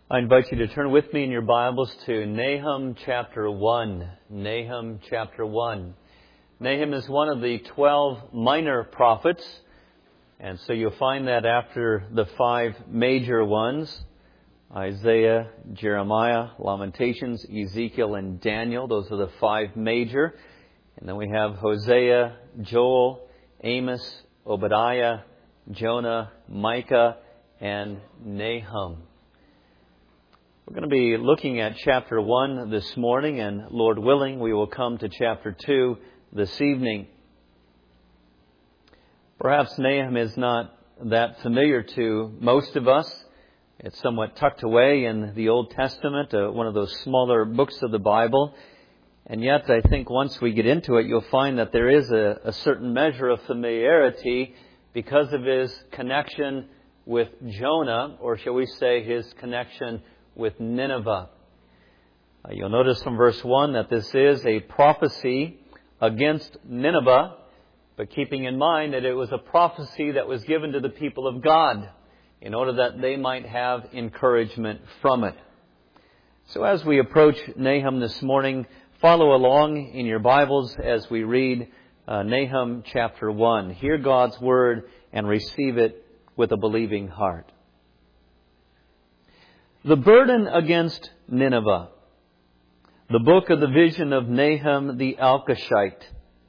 I invite you to turn with me in your Bibles to Nahum chapter 1. Nahum chapter 1. Nahum is one of the 12 minor prophets, and so you'll find that after the 5 major ones, Isaiah, Jeremiah, Lamentations, Ezekiel, and Daniel, those are the 5 major. And then we have Hosea, Joel, Amos, Obadiah, Jonah, Micah, and Nahum. We're going to be looking at chapter 1 this morning, and Lord willing, we will come to chapter 2 this evening. Perhaps Nahum is not that familiar to most of us. It's somewhat tucked away in the Old Testament, one of those smaller books of the Bible. And yet, I think once we get into it, you'll find that there is a certain measure of familiarity because of his connection with Jonah, or shall we say his connection with Nineveh. You'll notice from verse 1 that this is a prophecy against Nineveh, but keeping in mind that it was a prophecy that was given to the people of God in order that they might have encouragement from it. So as we approach Nahum this morning, follow along in your Bibles as we read Nahum chapter 1. Hear God's word and receive it with a believing heart. The burden against Nineveh. The book of the vision of Nahum the Elkoshite.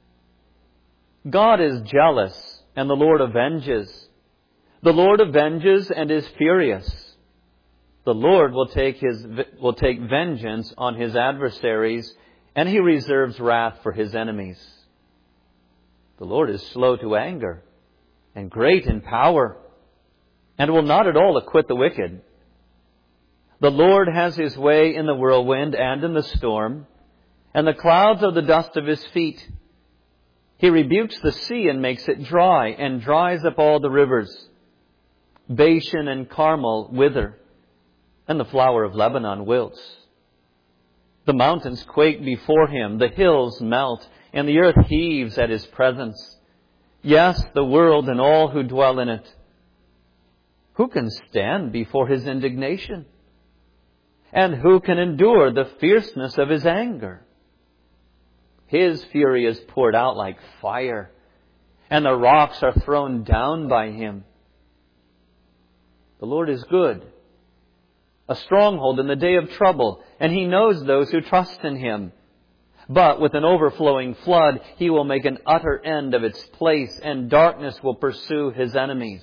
God is jealous, and the Lord avenges. The Lord avenges and is furious. The Lord will take vengeance on his adversaries, and he reserves wrath for his enemies. The Lord is slow to anger, and great in power, and will not at all acquit the wicked. The Lord has his way in the whirlwind and in the storm, and the clouds are the dust of his feet. He rebukes the sea and makes it dry, and dries up all the rivers. Bashan and Carmel wither, and the flower of Lebanon wilts. The mountains quake before him, the hills melt, and the earth heaves at his presence. Yes, the world and all who dwell in it. Who can stand before his indignation? And who can endure the fierceness of his anger? His fury is poured out like fire, and the rocks are thrown down by him. The Lord is good, a stronghold in the day of trouble, and he knows those who trust in him. But with an overflowing flood, he will make an utter end of its place, and darkness will pursue his enemies.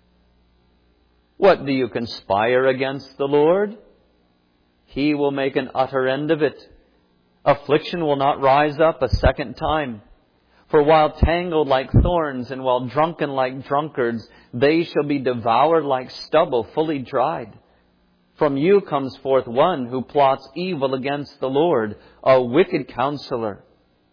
What do you conspire against the Lord? He will make an utter end of it. Affliction will not rise up a second time. For while tangled like thorns and while drunken like drunkards, they shall be devoured like stubble fully dried. From you comes forth one who plots evil against the Lord, a wicked counselor.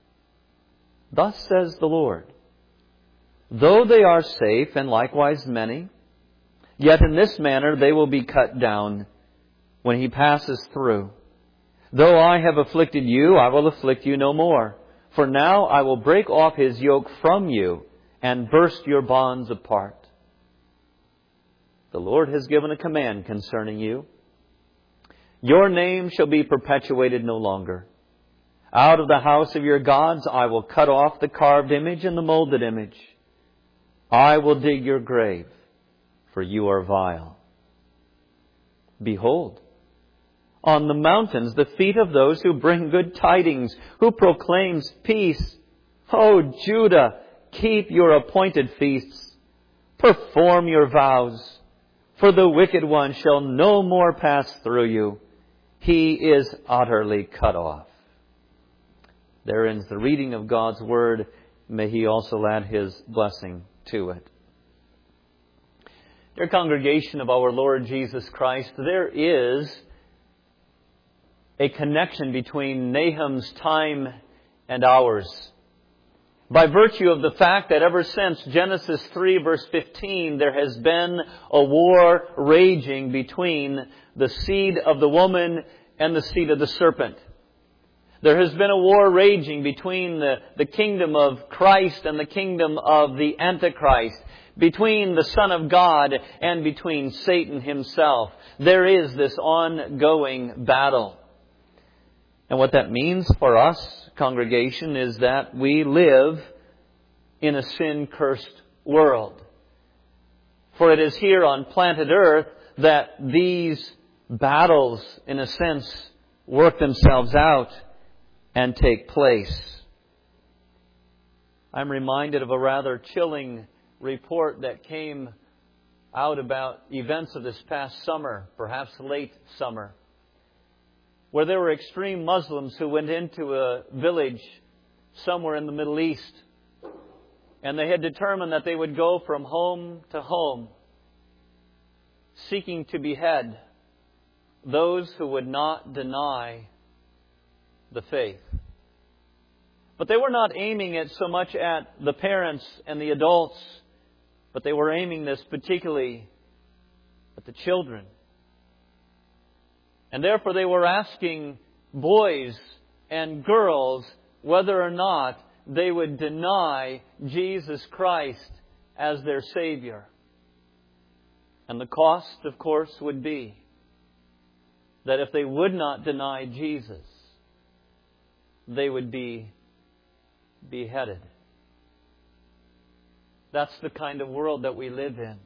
Thus says the Lord, though they are safe and likewise many, yet in this manner they will be cut down when he passes through. Though I have afflicted you, I will afflict you no more. For now I will break off his yoke from you and burst your bonds apart. The Lord has given a command concerning you. Your name shall be perpetuated no longer. Out of the house of your gods I will cut off the carved image and the molded image. I will dig your grave, for you are vile. Behold, on the mountains the feet of those who bring good tidings, who proclaims peace. O Judah, keep your appointed feasts. Perform your vows, for the wicked one shall no more pass through you. He is utterly cut off. There ends the reading of God's word. May he also add his blessing to it. Dear congregation of our Lord Jesus Christ, there is a connection between Nahum's time and ours. By virtue of the fact that ever since Genesis 3 verse 15, there has been a war raging between the seed of the woman and the seed of the serpent. There has been a war raging between the kingdom of Christ and the kingdom of the Antichrist, between the Son of God and between Satan himself. There is this ongoing battle. And what that means for us, congregation, is that we live in a sin-cursed world. For it is here on planet Earth that these battles, in a sense, work themselves out and take place. I'm reminded of a rather chilling report that came out about events of this past summer, perhaps late summer, where there were extreme Muslims who went into a village somewhere in the Middle East, and they had determined that they would go from home to home, seeking to behead those who would not deny the faith. But they were not aiming it so much at the parents and the adults, but they were aiming this particularly at the children. And therefore they were asking boys and girls whether or not they would deny Jesus Christ as their Savior. And the cost, of course, would be that if they would not deny Jesus, they would be beheaded. That's the kind of world that we live in.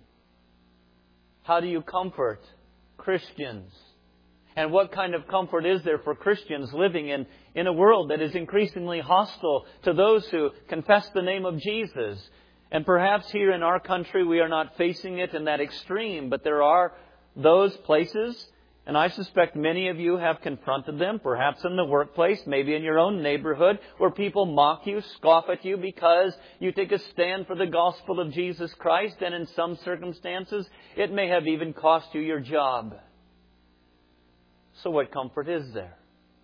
How do you comfort Christians? And what kind of comfort is there for Christians living in a world that is increasingly hostile to those who confess the name of Jesus? And perhaps here in our country we are not facing it in that extreme, but there are those places, and I suspect many of you have confronted them, perhaps in the workplace, maybe in your own neighborhood, where people mock you, scoff at you because you take a stand for the gospel of Jesus Christ, and in some circumstances it may have even cost you your job. So what comfort is there?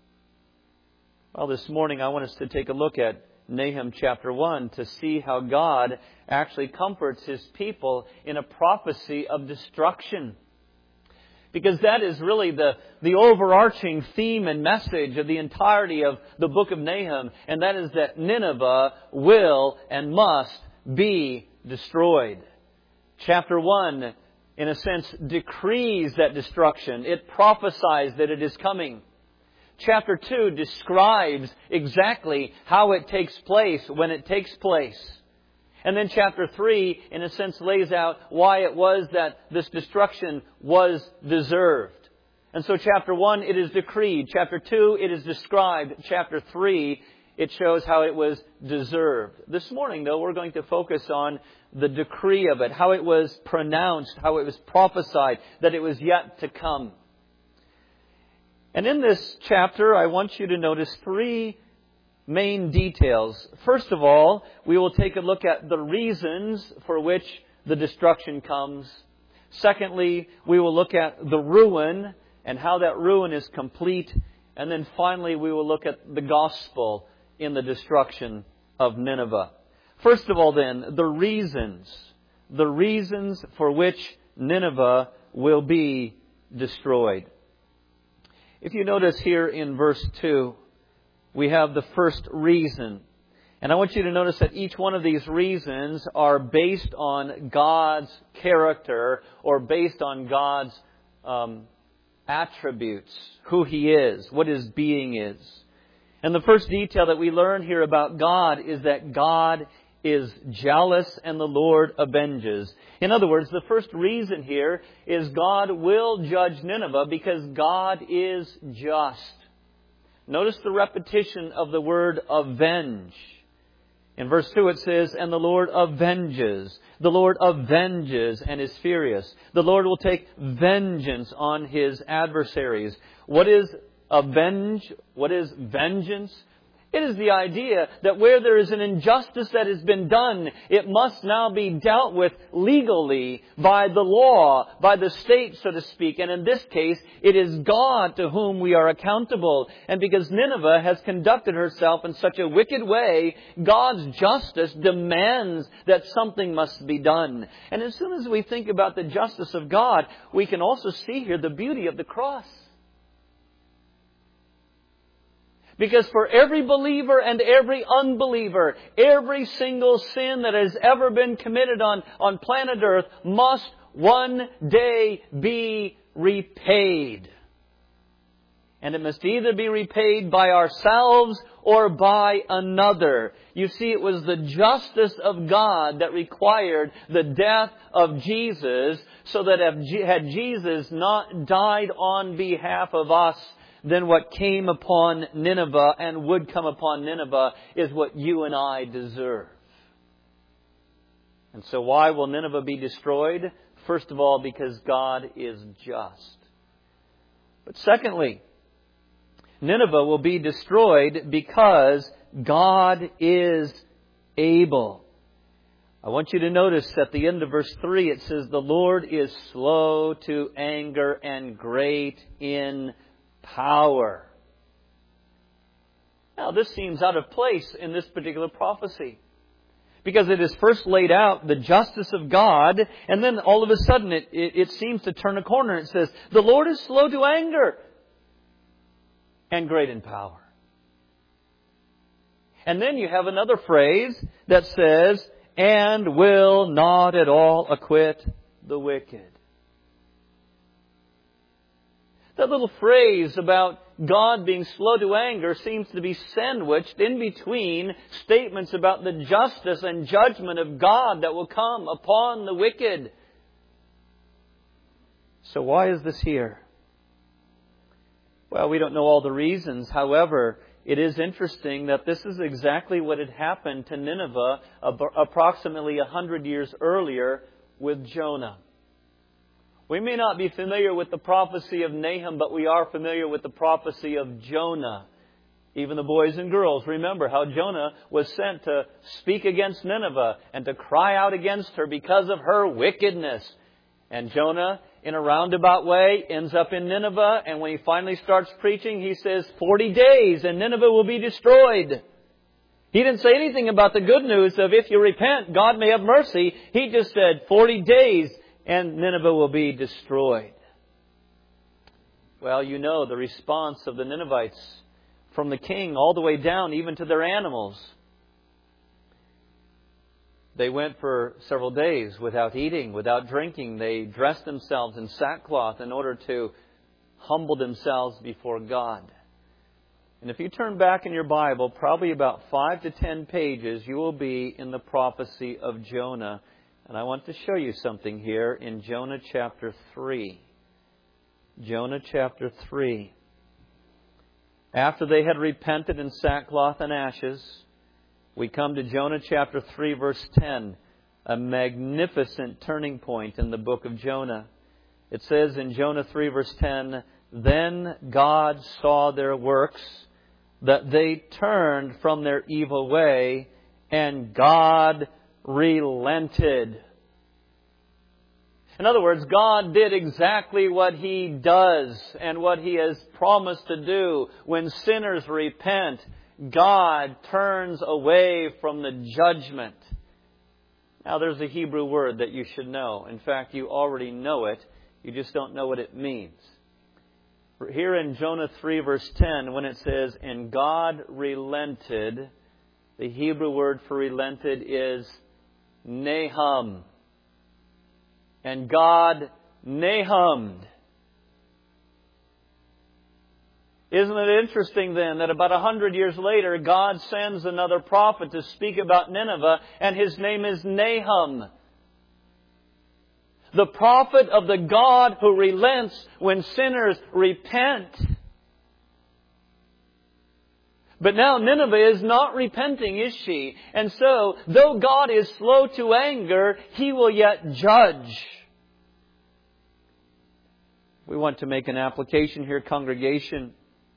Well, this morning I want us to take a look at Nahum chapter 1 to see how God actually comforts His people in a prophecy of destruction. Because that is really the overarching theme and message of the entirety of the book of Nahum. And that is that Nineveh will and must be destroyed. Chapter 1, in a sense, decrees that destruction. It prophesies that it is coming. Chapter 2 describes exactly how it takes place when it takes place. And then chapter 3, in a sense, lays out why it was that this destruction was deserved. And so chapter 1, it is decreed. Chapter 2, it is described. Chapter 3, it shows how it was deserved. This morning, though, we're going to focus on the decree of it, how it was pronounced, how it was prophesied, that it was yet to come. And in this chapter, I want you to notice three main details. First of all, we will take a look at the reasons for which the destruction comes. Secondly, we will look at the ruin and how that ruin is complete. And then finally, we will look at the gospel in the destruction of Nineveh. First of all then, the reasons for which Nineveh will be destroyed. If you notice here in verse 2, we have the first reason. And I want you to notice that each one of these reasons are based on God's character or based on God's attributes, who He is, what His being is. And the first detail that we learn here about God is that God is jealous and the Lord avenges. In other words, the first reason here is God will judge Nineveh because God is just. Notice the repetition of the word avenge. In verse 2 it says, and the Lord avenges. The Lord avenges and is furious. The Lord will take vengeance on His adversaries. What is avenge? What is vengeance? It is the idea that where there is an injustice that has been done, it must now be dealt with legally by the law, by the state, so to speak. And in this case, it is God to whom we are accountable. And because Nineveh has conducted herself in such a wicked way, God's justice demands that something must be done. And as soon as we think about the justice of God, we can also see here the beauty of the cross. Because for every believer and every unbeliever, every single sin that has ever been committed on planet Earth must one day be repaid. And it must either be repaid by ourselves or by another. You see, it was the justice of God that required the death of Jesus, so that had Jesus not died on behalf of us, then what came upon Nineveh and would come upon Nineveh is what you and I deserve. And so why will Nineveh be destroyed? First of all, because God is just. But secondly, Nineveh will be destroyed because God is able. I want you to notice at the end of verse 3 it says, "The Lord is slow to anger and great in power." Now this seems out of place in this particular prophecy, because it is first laid out the justice of God, and then all of a sudden it seems to turn a corner. It says, "The Lord is slow to anger and great in power." And then you have another phrase that says, "and will not at all acquit the wicked." That little phrase about God being slow to anger seems to be sandwiched in between statements about the justice and judgment of God that will come upon the wicked. So why is this here? Well, we don't know all the reasons. However, it is interesting that this is exactly what had happened to Nineveh approximately 100 years earlier with Jonah. We may not be familiar with the prophecy of Nahum, but we are familiar with the prophecy of Jonah. Even the boys and girls remember how Jonah was sent to speak against Nineveh and to cry out against her because of her wickedness. And Jonah, in a roundabout way, ends up in Nineveh, and when he finally starts preaching, he says 40 days and Nineveh will be destroyed. He didn't say anything about the good news of if you repent, God may have mercy. He just said 40 days and Nineveh will be destroyed. Well, you know the response of the Ninevites, from the king all the way down even to their animals. They went for several days without eating, without drinking. They dressed themselves in sackcloth in order to humble themselves before God. And if you turn back in your Bible, probably about 5 to 10 pages, you will be in the prophecy of Jonah. And I want to show you something here in Jonah chapter 3. Jonah chapter 3. After they had repented in sackcloth and ashes, we come to Jonah chapter 3 verse 10, a magnificent turning point in the book of Jonah. It says in Jonah 3 verse 10, "Then God saw their works, that they turned from their evil way, and God relented." In other words, God did exactly what He does and what He has promised to do. When sinners repent, God turns away from the judgment. Now, there's a Hebrew word that you should know. In fact, you already know it. You just don't know what it means. Here in Jonah 3 verse 10, when it says, "And God relented," the Hebrew word for relented is Nahum. And God Nahumed. Isn't it interesting then that about 100 years later, God sends another prophet to speak about Nineveh, and his name is Nahum. The prophet of the God who relents when sinners repent. But now Nineveh is not repenting, is she? And so, though God is slow to anger, He will yet judge. We want to make an application here, congregation.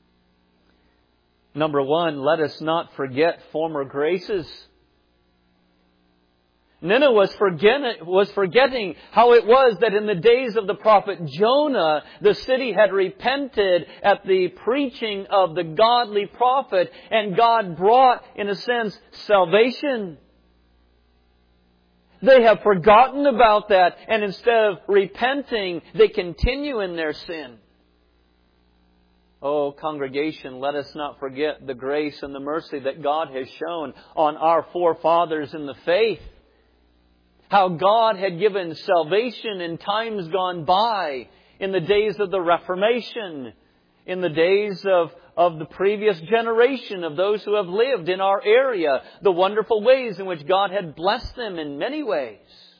Number one, let us not forget former graces. Nineveh was forgetting how it was that in the days of the prophet Jonah, the city had repented at the preaching of the godly prophet, and God brought, in a sense, salvation. They have forgotten about that, and instead of repenting, they continue in their sin. Oh, congregation, let us not forget the grace and the mercy that God has shown on our forefathers in the faith. How God had given salvation in times gone by, in the days of the Reformation, in the days of the previous generation of those who have lived in our area, the wonderful ways in which God had blessed them in many ways.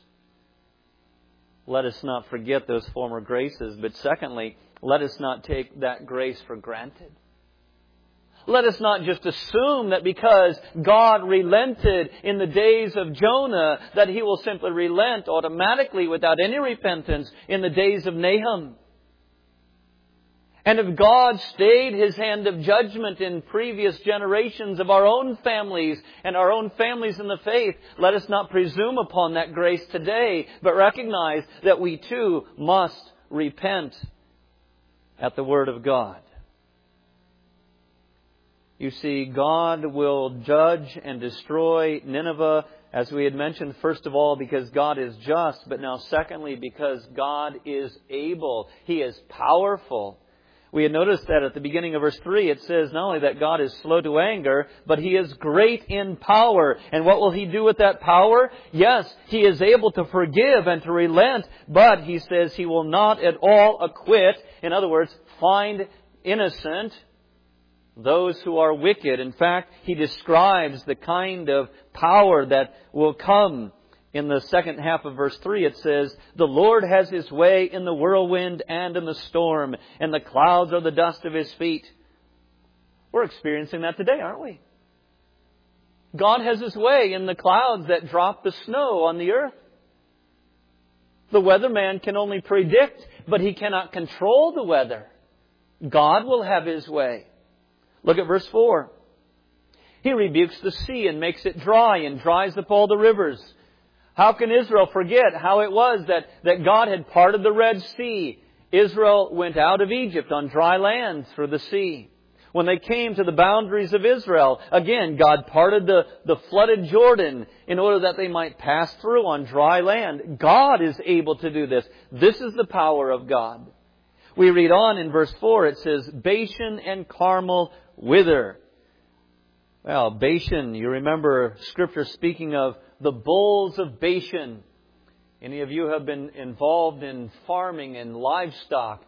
Let us not forget those former graces, but secondly, let us not take that grace for granted. Let us not just assume that because God relented in the days of Jonah, that He will simply relent automatically without any repentance in the days of Nahum. And if God stayed His hand of judgment in previous generations of our own families and our own families in the faith, let us not presume upon that grace today, but recognize that we too must repent at the Word of God. You see, God will judge and destroy Nineveh, as we had mentioned, first of all, because God is just, but now secondly, because God is able. He is powerful. We had noticed that at the beginning of verse 3, it says not only that God is slow to anger, but He is great in power. And what will He do with that power? Yes, He is able to forgive and to relent, but He says He will not at all acquit. In other words, find innocent those who are wicked. In fact, He describes the kind of power that will come. In the second half of verse 3, it says, "The Lord has His way in the whirlwind and in the storm, and the clouds are the dust of His feet." We're experiencing that today, aren't we? God has His way in the clouds that drop the snow on the earth. The weatherman can only predict, but he cannot control the weather. God will have His way. Look at verse 4. He rebukes the sea and makes it dry and dries up all the rivers. How can Israel forget how it was that God had parted the Red Sea? Israel went out of Egypt on dry land through the sea. When they came to the boundaries of Israel, again, God parted the flooded Jordan in order that they might pass through on dry land. God is able to do this. This is the power of God. We read on in verse 4, it says, "Bashan and Carmel wither." Well, Bashan, you remember Scripture speaking of the bulls of Bashan. Any of you have been involved in farming and livestock?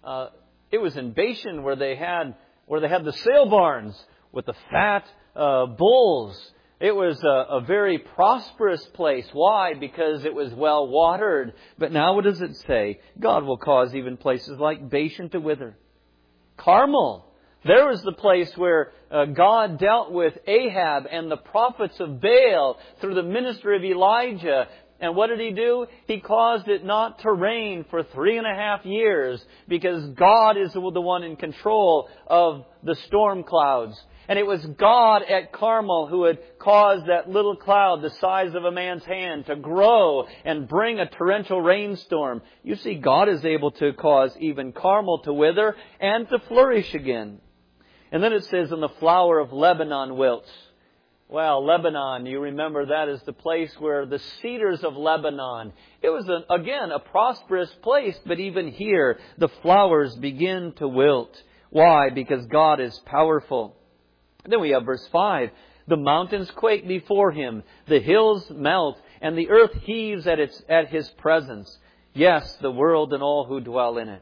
It was in Bashan where they had the sale barns with the fat bulls. It was a very prosperous place. Why? Because it was well watered. But now what does it say? God will cause even places like Bashan to wither. Carmel. There was the place where God dealt with Ahab and the prophets of Baal through the ministry of Elijah. And what did He do? He caused it not to rain for 3.5 years because God is the one in control of the storm clouds. And it was God at Carmel who had caused that little cloud the size of a man's hand to grow and bring a torrential rainstorm. You see, God is able to cause even Carmel to wither and to flourish again. And then it says, "And the flower of Lebanon wilts." Well, Lebanon, you remember that is the place where the cedars of Lebanon. It was, again, a prosperous place, but even here, the flowers begin to wilt. Why? Because God is powerful. And then we have verse 5. "The mountains quake before Him, the hills melt, and the earth heaves at His presence. Yes, the world and all who dwell in it."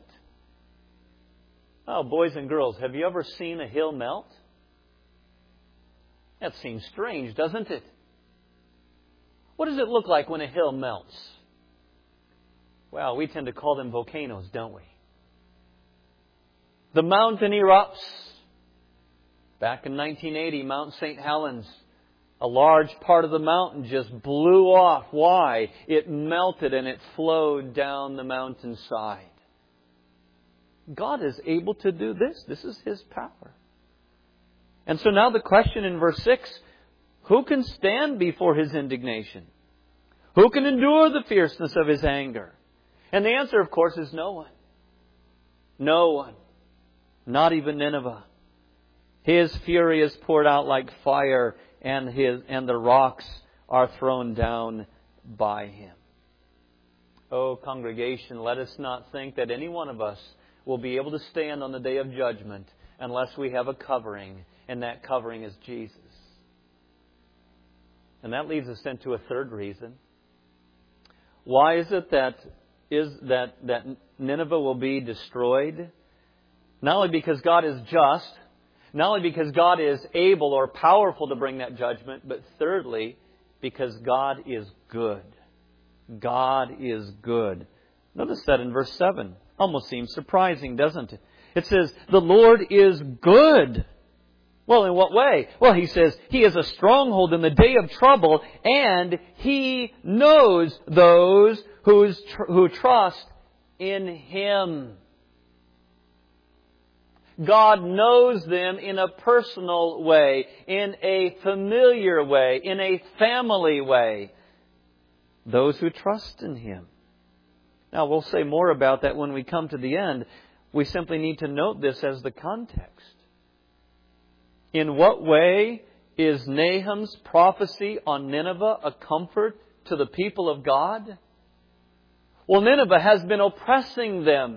Oh, boys and girls, have you ever seen a hill melt? That seems strange, doesn't it? What does it look like when a hill melts? Well, we tend to call them volcanoes, don't we? The mountain erupts. Back in 1980, Mount St. Helens, a large part of the mountain just blew off. Why? It melted and it flowed down the mountainside. God is able to do this. This is His power. And so now the question in verse 6, who can stand before His indignation? Who can endure the fierceness of His anger? And the answer, of course, is no one. No one. Not even Nineveh. His fury is poured out like fire, and the rocks are thrown down by Him. Oh, congregation, let us not think that any one of us will be able to stand on the day of judgment unless we have a covering, and that covering is Jesus. And that leads us into a third reason. Why is it that Nineveh will be destroyed? Not only because God is just, not only because God is able or powerful to bring that judgment, but thirdly, because God is good. God is good. Notice that in verse 7. Almost seems surprising, doesn't it? It says, the Lord is good. Well, in what way? Well, he says, He is a stronghold in the day of trouble, and He knows those who trust in Him. God knows them in a personal way, in a familiar way, in a family way. Those who trust in Him. Now, we'll say more about that when we come to the end. We simply need to note this as the context. In what way is Nahum's prophecy on Nineveh a comfort to the people of God? Well, Nineveh has been oppressing them.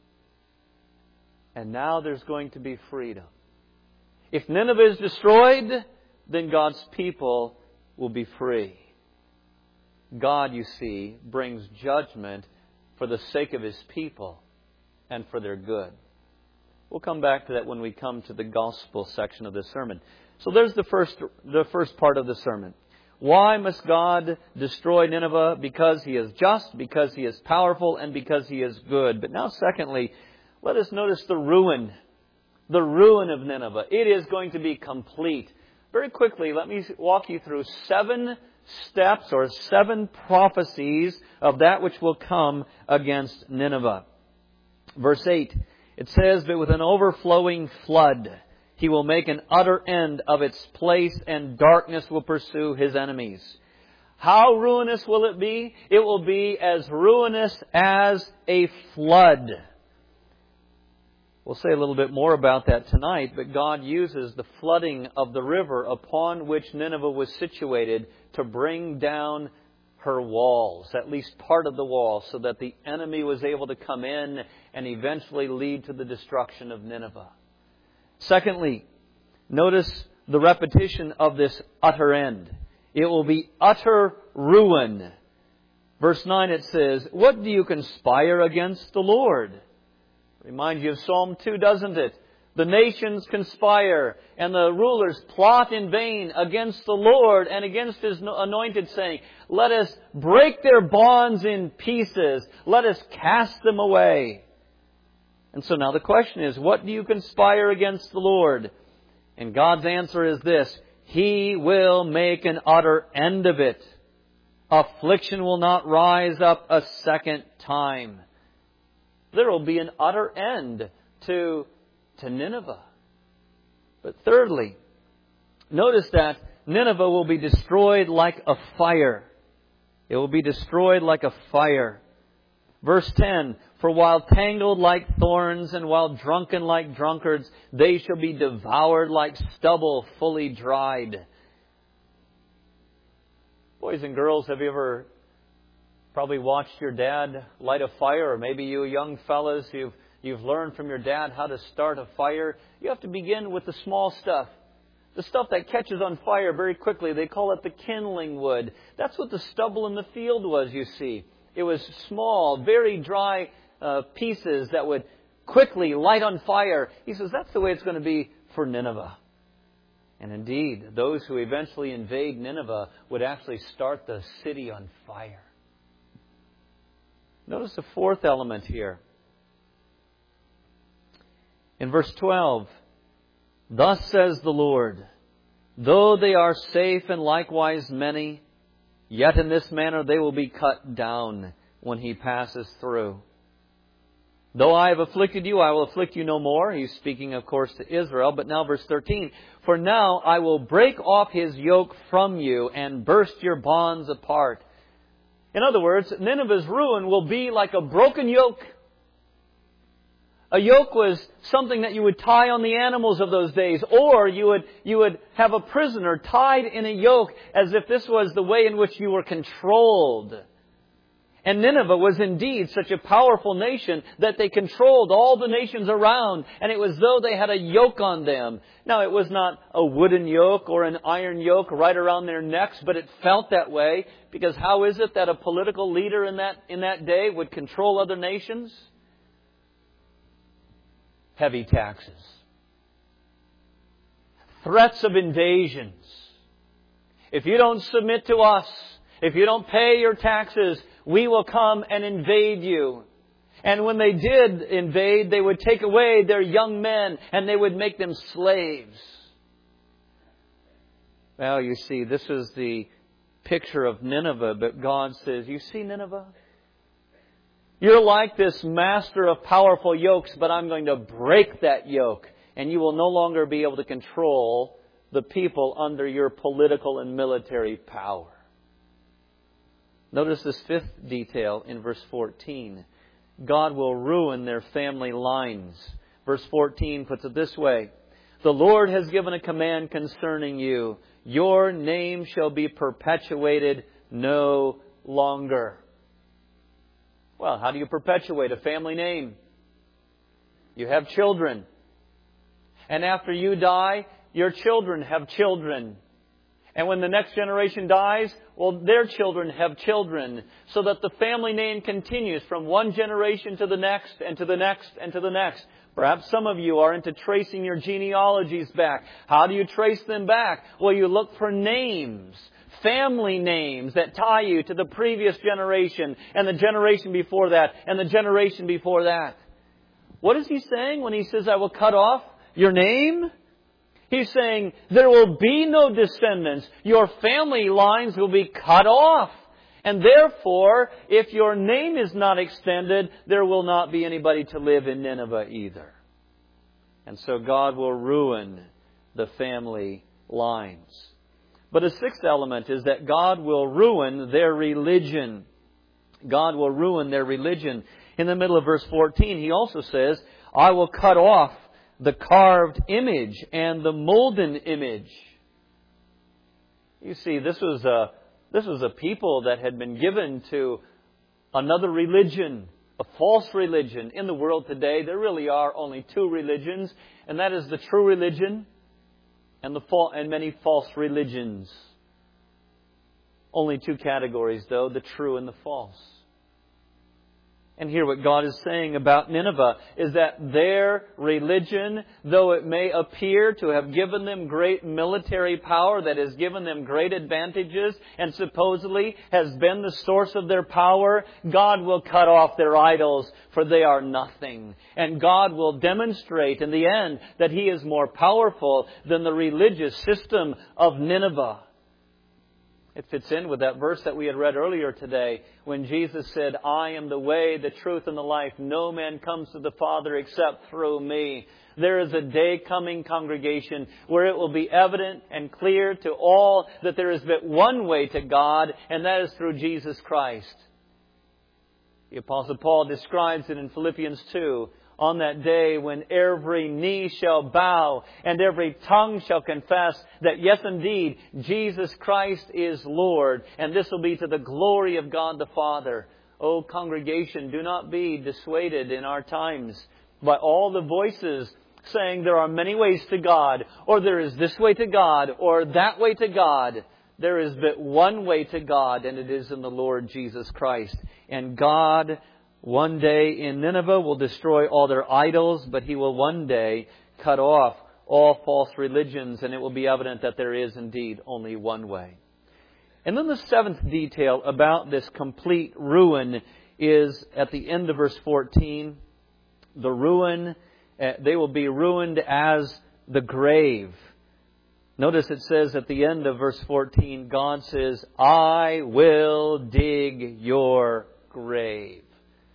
And now there's going to be freedom. If Nineveh is destroyed, then God's people will be free. God, you see, brings judgment for the sake of His people and for their good. We'll come back to that when we come to the gospel section of this sermon. So there's the first part of the sermon. Why must God destroy Nineveh? Because He is just, because He is powerful, and because He is good. But now secondly, let us notice the ruin of Nineveh. It is going to be complete. Very quickly, let me walk you through 7 steps or 7 prophecies of that which will come against Nineveh. Verse 8, it says that with an overflowing flood, He will make an utter end of its place, and darkness will pursue His enemies. How ruinous will it be? It will be as ruinous as a flood. We'll say a little bit more about that tonight, but God uses the flooding of the river upon which Nineveh was situated to bring down her walls, at least part of the wall, so that the enemy was able to come in and eventually lead to the destruction of Nineveh. Secondly, notice the repetition of this utter end. It will be utter ruin. Verse 9 it says, what do you conspire against the Lord? Reminds you of Psalm 2, doesn't it? The nations conspire and the rulers plot in vain against the Lord and against His anointed, saying, let us break their bonds in pieces. Let us cast them away. And so now the question is, what do you conspire against the Lord? And God's answer is this: He will make an utter end of it. Affliction will not rise up a second time. There will be an utter end to Nineveh. But thirdly, notice that Nineveh will be destroyed like a fire. It will be destroyed like a fire. Verse 10, for while tangled like thorns and while drunken like drunkards, they shall be devoured like stubble fully dried. Boys and girls, have you ever probably watched your dad light a fire? Or maybe you young fellas, you've learned from your dad how to start a fire. You have to begin with the small stuff. The stuff that catches on fire very quickly. They call it the kindling wood. That's what the stubble in the field was, you see. It was small, very dry pieces that would quickly light on fire. He says that's the way it's going to be for Nineveh. And indeed, those who eventually invade Nineveh would actually start the city on fire. Notice the fourth element here. In verse 12, thus says the Lord, though they are safe and likewise many, yet in this manner they will be cut down when He passes through. Though I have afflicted you, I will afflict you no more. He's speaking, of course, to Israel. But now verse 13, for now I will break off his yoke from you and burst your bonds apart. In other words, Nineveh's ruin will be like a broken yoke. A yoke was something that you would tie on the animals of those days, or you would have a prisoner tied in a yoke as if this was the way in which you were controlled. And Nineveh was indeed such a powerful nation that they controlled all the nations around, and it was though they had a yoke on them. Now, it was not a wooden yoke or an iron yoke right around their necks, but it felt that way, because how is it that a political leader in that day would control other nations? Heavy taxes. Threats of invasions. If you don't submit to us, if you don't pay your taxes, we will come and invade you. And when they did invade, they would take away their young men and they would make them slaves. Well, you see, this is the picture of Nineveh, but God says, you see Nineveh? You're like this master of powerful yokes, but I'm going to break that yoke, and you will no longer be able to control the people under your political and military power. Notice this fifth detail in verse 14. God will ruin their family lines. Verse 14 puts it this way. The Lord has given a command concerning you. Your name shall be perpetuated no longer. Well, how do you perpetuate a family name? You have children. And after you die, your children have children. And when the next generation dies, well, their children have children. So that the family name continues from one generation to the next and to the next and to the next. Perhaps some of you are into tracing your genealogies back. How do you trace them back? Well, you look for names. Family names that tie you to the previous generation and the generation before that and the generation before that. What is he saying when he says, I will cut off your name? He's saying, there will be no descendants. Your family lines will be cut off. And therefore, if your name is not extended, there will not be anybody to live in Nineveh either. And so God will ruin the family lines. But a sixth element is that God will ruin their religion. God will ruin their religion. In the middle of verse 14, he also says, I will cut off the carved image and the molten image. You see, this was a people that had been given to another religion, a false religion. In the world today, there really are only two religions, and that is the true religion and many false religions. Only two categories, though, the true and the false. And here what God is saying about Nineveh is that their religion, though it may appear to have given them great military power, that has given them great advantages, and supposedly has been the source of their power, God will cut off their idols, for they are nothing. And God will demonstrate in the end that He is more powerful than the religious system of Nineveh. It fits in with that verse that we had read earlier today when Jesus said, I am the way, the truth, and the life. No man comes to the Father except through me. There is a day coming, congregation, where it will be evident and clear to all that there is but one way to God, and that is through Jesus Christ. The Apostle Paul describes it in Philippians 2. On that day when every knee shall bow and every tongue shall confess that yes, indeed, Jesus Christ is Lord. And this will be to the glory of God the Father. Oh, congregation, do not be dissuaded in our times by all the voices saying there are many ways to God, or there is this way to God, or that way to God. There is but one way to God, and it is in the Lord Jesus Christ. And God one day in Nineveh will destroy all their idols, but He will one day cut off all false religions, and it will be evident that there is indeed only one way. And then the seventh detail about this complete ruin is at the end of verse 14. The ruin, they will be ruined as the grave. Notice it says at the end of verse 14, God says, I will dig your grave.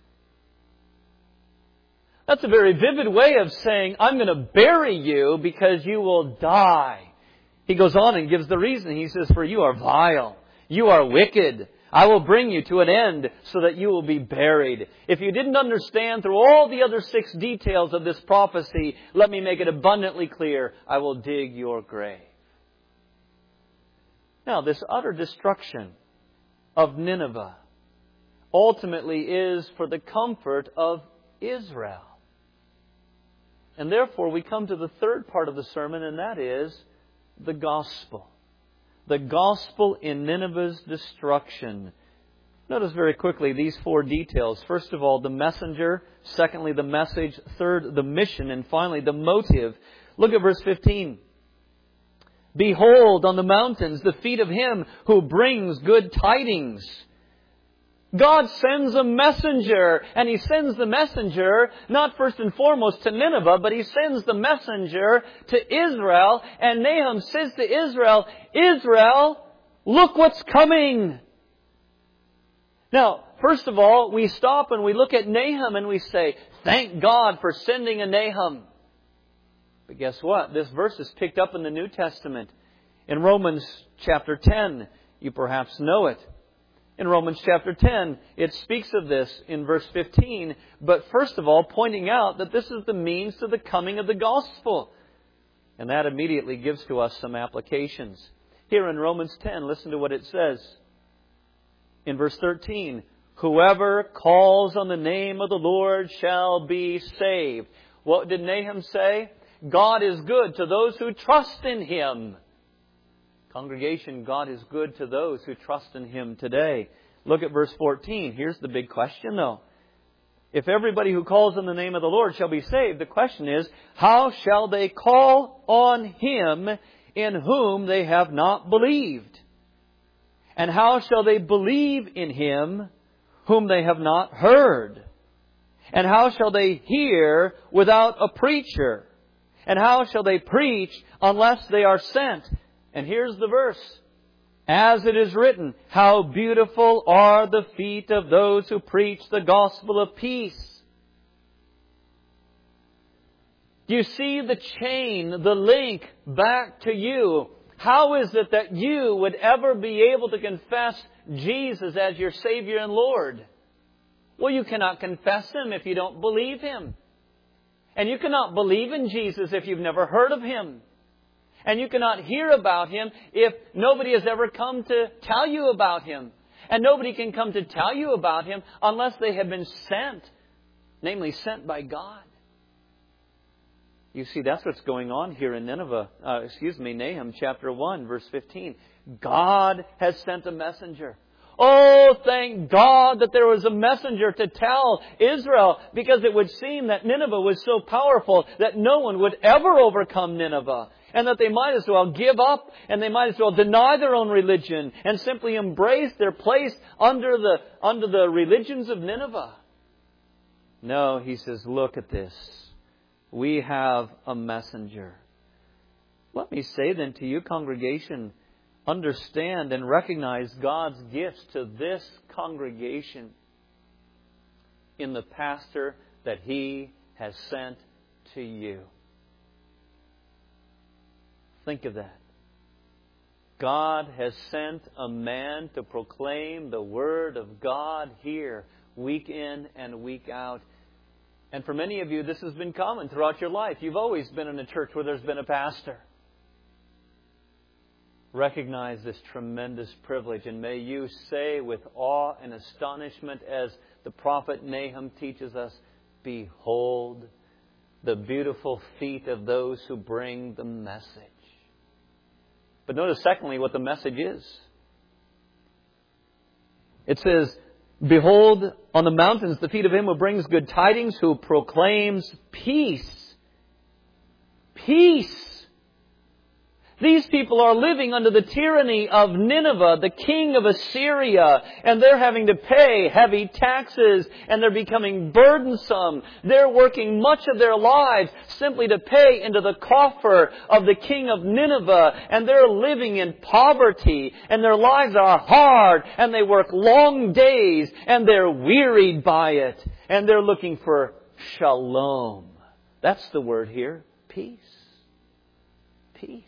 That's a very vivid way of saying, I'm going to bury you because you will die. He goes on and gives the reason. He says, for you are vile. You are wicked. I will bring you to an end so that you will be buried. If you didn't understand through all the other 6 details of this prophecy, let me make it abundantly clear. I will dig your grave. Now, this utter destruction of Nineveh, ultimately is for the comfort of Israel. And therefore we come to the third part of the sermon, and that is the gospel. The gospel in Nineveh's destruction. Notice very quickly these four details. First of all, the messenger. Secondly, the message. Third, the mission. And finally, the motive. Look at verse 15. Behold, on the mountains, the feet of him who brings good tidings. God sends a messenger, and He sends the messenger not first and foremost to Nineveh, but He sends the messenger to Israel, and Nahum says to Israel, Israel, look what's coming. Now, first of all, we stop and we look at Nahum and we say, thank God for sending a Nahum. But guess what? This verse is picked up in the New Testament. In Romans chapter 10, you perhaps know it. In Romans chapter 10, it speaks of this in verse 15. But first of all, pointing out that this is the means to the coming of the gospel. And that immediately gives to us some applications. Here in Romans 10, listen to what it says. In verse 13, whoever calls on the name of the Lord shall be saved. What did Nahum say? God is good to those who trust in Him. Congregation, God is good to those who trust in Him today. Look at verse 14. Here's the big question though. If everybody who calls on the name of the Lord shall be saved, the question is, how shall they call on Him in whom they have not believed? And how shall they believe in Him whom they have not heard? And how shall they hear without a preacher? And how shall they preach unless they are sent? And here's the verse. As it is written, how beautiful are the feet of those who preach the gospel of peace. Do you see the chain, the link back to you? How is it that you would ever be able to confess Jesus as your Savior and Lord? Well, you cannot confess Him if you don't believe Him. And you cannot believe in Jesus if you've never heard of Him. And you cannot hear about Him if nobody has ever come to tell you about Him. And nobody can come to tell you about Him unless they have been sent, namely sent by God. You see, that's what's going on here in Nahum chapter 1, verse 15. God has sent a messenger. Oh, thank God that there was a messenger to tell Israel, because it would seem that Nineveh was so powerful that no one would ever overcome Nineveh. And that they might as well give up and they might as well deny their own religion and simply embrace their place under the religions of Nineveh. No, he says, look at this. We have a messenger. Let me say then to you, congregation, understand and recognize God's gifts to this congregation in the pastor that He has sent to you. Think of that. God has sent a man to proclaim the Word of God here, week in and week out. And for many of you, this has been common throughout your life. You've always been in a church where there's been a pastor. Recognize this tremendous privilege, and may you say with awe and astonishment, as the prophet Nahum teaches us, behold the beautiful feet of those who bring the message. But notice secondly what the message is. It says, behold on the mountains the feet of him who brings good tidings, who proclaims peace. Peace. These people are living under the tyranny of Nineveh, the king of Assyria, and they're having to pay heavy taxes, and they're becoming burdensome. They're working much of their lives simply to pay into the coffer of the king of Nineveh, and they're living in poverty, and their lives are hard, and they work long days, and they're wearied by it, and they're looking for shalom. That's the word here. Peace. Peace.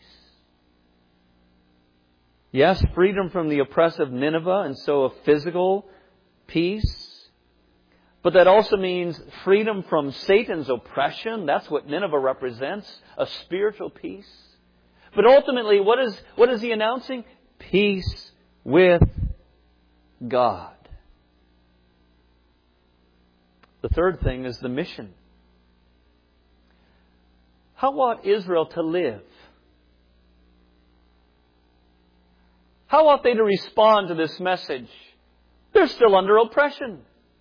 Yes, freedom from the oppressive Nineveh, and so a physical peace. But that also means freedom from Satan's oppression. That's what Nineveh represents, a spiritual peace. But ultimately, what is he announcing? Peace with God. The third thing is the mission. How ought Israel to live? How ought they to respond to this message? They're still under oppression.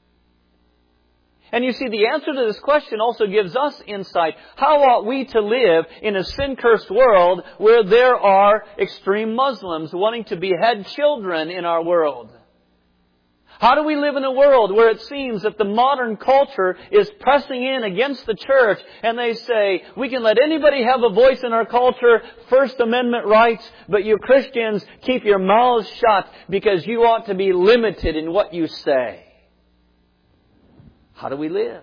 And you see, the answer to this question also gives us insight. How ought we to live in a sin-cursed world where there are extreme Muslims wanting to behead children in our world? How do we live in a world where it seems that the modern culture is pressing in against the church and they say, we can let anybody have a voice in our culture, First Amendment rights, but you Christians keep your mouths shut because you ought to be limited in what you say. How do we live?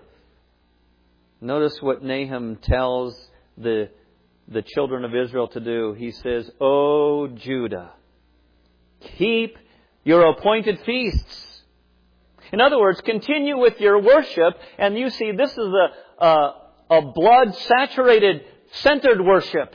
Notice what Nahum tells the children of Israel to do. He says, O Judah, keep your appointed feasts. In other words, continue with your worship. And you see, this is a blood-saturated, centered worship.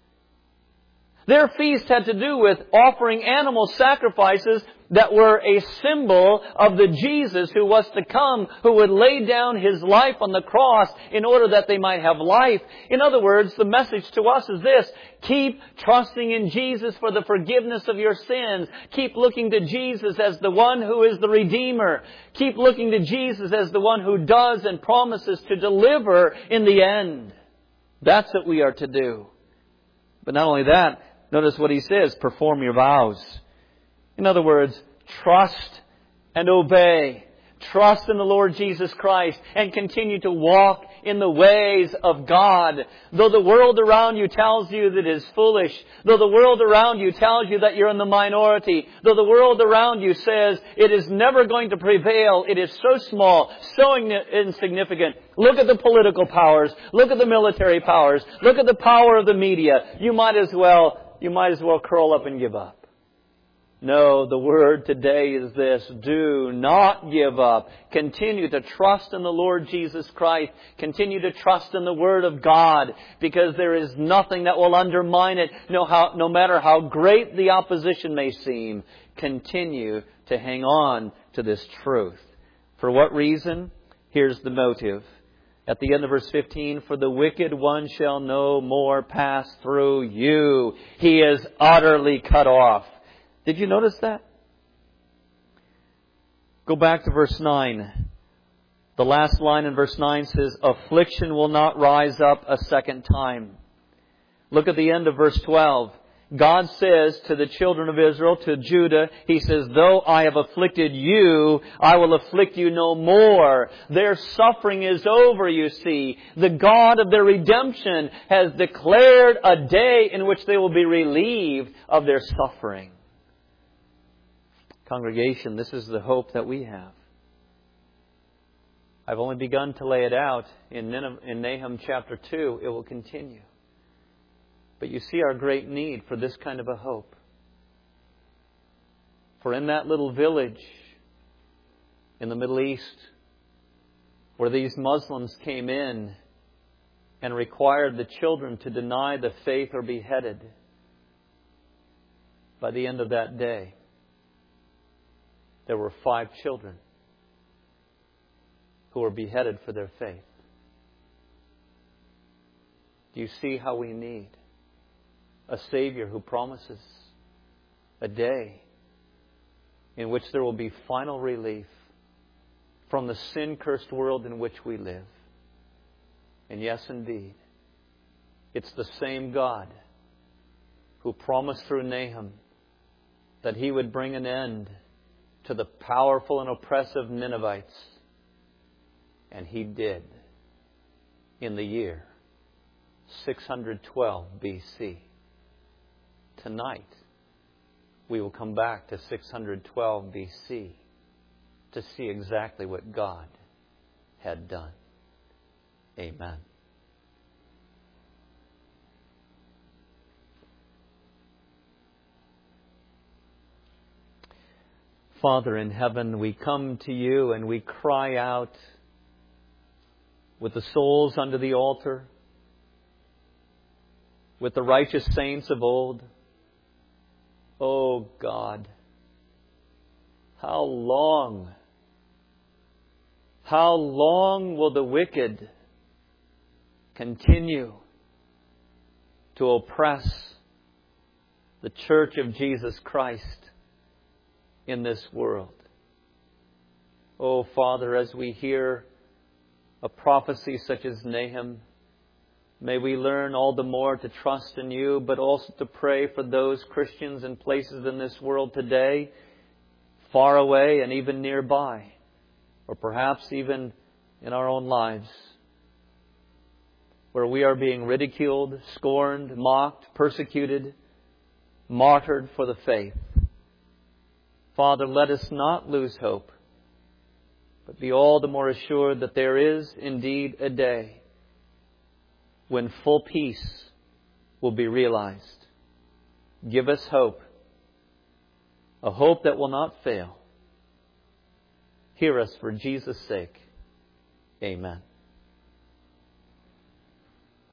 Their feast had to do with offering animal sacrifices that were a symbol of the Jesus who was to come, who would lay down His life on the cross in order that they might have life. In other words, the message to us is this: keep trusting in Jesus for the forgiveness of your sins. Keep looking to Jesus as the one who is the Redeemer. Keep looking to Jesus as the one who does and promises to deliver in the end. That's what we are to do. But not only that, notice what he says, perform your vows. In other words, trust and obey. Trust in the Lord Jesus Christ and continue to walk in the ways of God. Though the world around you tells you that it is foolish, though the world around you tells you that you're in the minority, though the world around you says it is never going to prevail, it is so small, so insignificant. Look at the political powers, look at the military powers, look at the power of the media. You might as well curl up and give up. No, the word today is this: do not give up. Continue to trust in the Lord Jesus Christ. Continue to trust in the Word of God, because there is nothing that will undermine it, no matter how great the opposition may seem. Continue to hang on to this truth. For what reason? Here's the motive. At the end of verse 15, for the wicked one shall no more pass through you. He is utterly cut off. Did you notice that? Go back to verse 9. The last line in verse 9 says, affliction will not rise up a second time. Look at the end of verse 12. God says to the children of Israel, to Judah, He says, though I have afflicted you, I will afflict you no more. Their suffering is over, you see. The God of their redemption has declared a day in which they will be relieved of their suffering. Congregation, this is the hope that we have. I've only begun to lay it out in Nahum chapter 2. It will continue. But you see our great need for this kind of a hope. For in that little village in the Middle East, where these Muslims came in and required the children to deny the faith or be beheaded, by the end of that day, there were 5 children who were beheaded for their faith. Do you see how we need a Savior who promises a day in which there will be final relief from the sin-cursed world in which we live? And yes, indeed, it's the same God who promised through Nahum that He would bring an end to the powerful and oppressive Ninevites. And He did in the year 612 BC. Tonight, we will come back to 612 BC to see exactly what God had done. Amen. Father in heaven, we come to You and we cry out with the souls under the altar, with the righteous saints of old. Oh God, how How long will the wicked continue to oppress the church of Jesus Christ in this world? Oh, Father, as we hear a prophecy such as Nahum, may we learn all the more to trust in You, but also to pray for those Christians in places in this world today, far away and even nearby, or perhaps even in our own lives, where we are being ridiculed, scorned, mocked, persecuted, martyred for the faith. Father, let us not lose hope, but be all the more assured that there is indeed a day when full peace will be realized. Give us hope, a hope that will not fail. Hear us for Jesus' sake. Amen.